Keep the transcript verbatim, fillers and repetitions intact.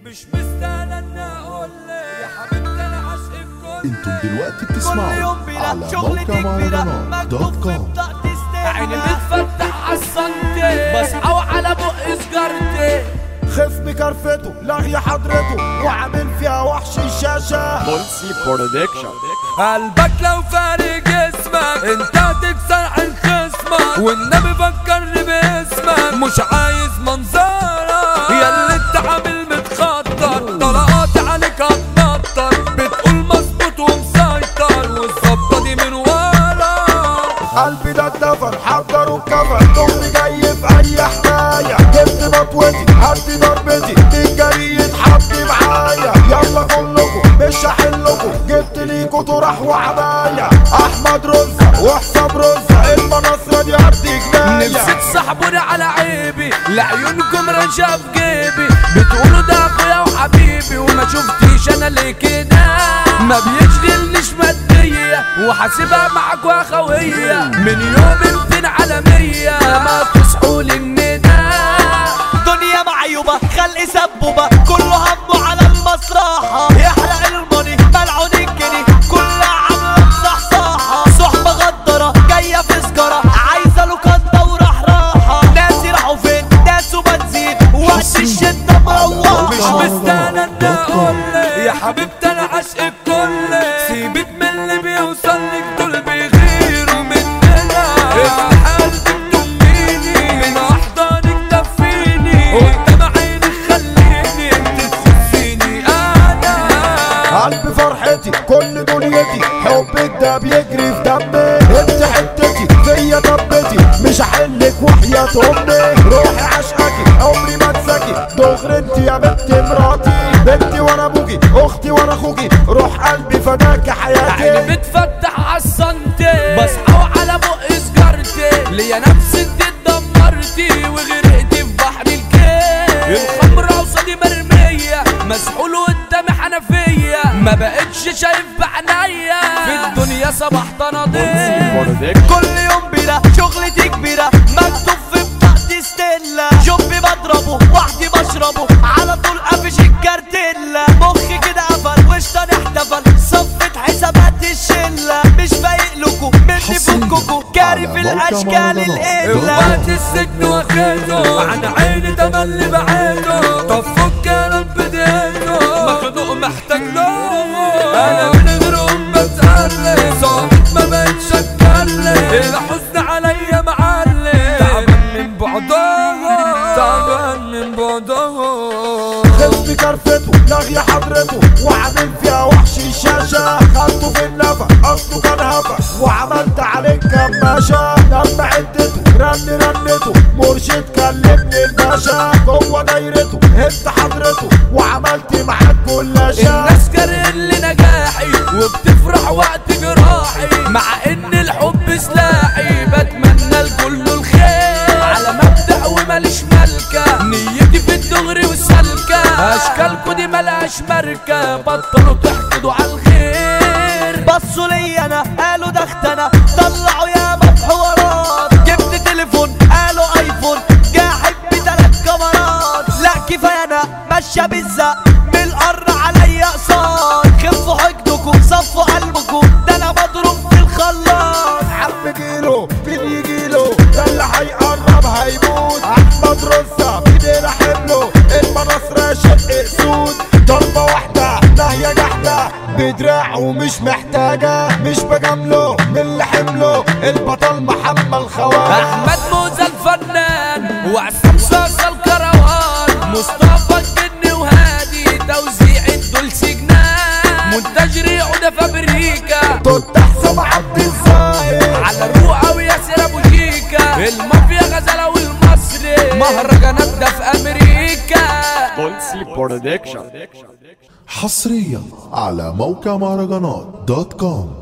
مش مستاهل ان اقول يا حبيبتي انا عاشق الكل. انتم دلوقتي بتسمعوا على موقع مهرجانات دوت كوم. عيني بتفتح عالسنتي بصحى وعلى بقي سجارتي. خف بكرفته لاغي حضرته وعامل فيها وحش الشاشة. بولسي برودكشن. قلبك لو فارق جسمك انت هتكسر عن خصمك، والنبي فكرني باسمك مش عايز منظرك. يا اللي انت عامل متخطر طلقات عليك هتنطر، بتقول مظبوط ومسيطر والظبطة دي من ورا. قلبي ده اتدفن حضروا الكفن، ضهري جاي في اي حكاية. جبت بطوتي هدي ضربتي الجري يتحط معايا. يلا كلكم مش هحلكم، جبت ليكوا طرح وعباية. احمد رزة وحساب رزة المناصرة دي قد جناية. نفسي تصاحبوني على عيبي لعيونكم رشا في جيبي، بتقولوا ده اخويا وحبيبي وما شفتيش انا ليه كده. ما بيشغلنيش مادية وحاسبها معاك واخوية، من يوم ميتين على مية ما تصحولي الندى. دنيا معيوبة خلق سبوبة كله همه على المصلحة. يحرق الموني ملعون الجنيه كلها عاملة صحصاحة. صحبة غدرة جاية في سجارة عايزة لوكاندا وراح راحة. ناسي راحوا فين ناسوا بنزين وقت الشدة مروحة. مش مستاهلة ان اقول يا حبيبتي انا عاشق الكل. سيبك من اللي بيوصلك دول بيغيروا مننا. افتح قلبك تميني من احضانك دفيني، قدام عينك خليني انت تحسيني انا. قلبي فرحتي كل دنيتي حبك ده بيجري في دمي. انت حتتي فيا طبتي مش هحلك وحياة امي. روحي عشقكي عمري ما انساكي دغري انت يا بنت مراتي. بنتي وانا ابوكي اختي وانا اخوكي روح قلبي فداكي حياتي. عيني بتفتح عالسنتي بصحى وعلى بقي سجارتي. ليا نفسي انت اتدمرتي وغرقتي في بحر الكيل. الخمرة قصادي مرمية مسحول قدامي حنفية، ما بقتش شايف بعناية في الدنيا صباح تناضيل. كل يوم بلا شغلتي كبيرة مكتوب في بطاقتي ستيلا. جنبي بضربه وحدي بشربه على طول قافش الكارتيلا. مخي كده قفل وشطاني احتفل صفت حسابات الشلة. مش فايق لكم مني فككوا جاري في الاشكال القلة. وقت السجن واخده عن عيني تملي بعيده. طب فك يا رب دينه مخنوق محتاج له. انا من غيرهم بتقلب صامت ما بقتش اتكلم. الحزن عليا معلم تعبان من بعده تعبان من بعده. خف بكرفته لاغي حضرته وعامل فيها وحش الشاشة. خدته في النفق اصله كان هفق وعملت عليك كماشة. لما عدته رن رنته مرشد كلمني الباشا. جوه دايرته انت حضرته وعملت معاك كلاشة. الناس كاره لنجاحي وبتفرح وقت جراحي، مع ان الحب سلاحي بتمنى لكل الخير. على مبدأ وماليش ملكة نيتي في الدغري والسلكة. اشكالكوا دي ملهاش ماركة بطلوا تحقدوا على الخير. بصوا لي انا قالوا ده اختنا طلعوا يا حوارات. جبت تليفون قالوا ايفون جاحب بتلات كاميرات. لا كفايه انا ماشيه بالزق من القر عليا قصاد. خفوا حقدكم صفوا قلبكم ده انا بضرب في الخلاط. عم جيله مين يجيله ده اللي هيقرب هيموت. احمد رزة بايدينا حمله المناصرة شق اسود. ضربة واحدة ناهية جحدة بدراع ومش محتاجة. مش بجامله من اللي حمله البطل محمد خوان. احمد موزة الفنان وعصام صاصة الكروان. مصطفى الجن وهادي توزيع الدولس جنان. منتج ريعودة فابريكا توت حسام عبد الظاهر على الروقة وياسر ابو شيكا. المافيا غزالة والمصري مهرجانات ده في امريكا. بولسي برودكشن. حصريا على موقع مهرجانات دوت كوم.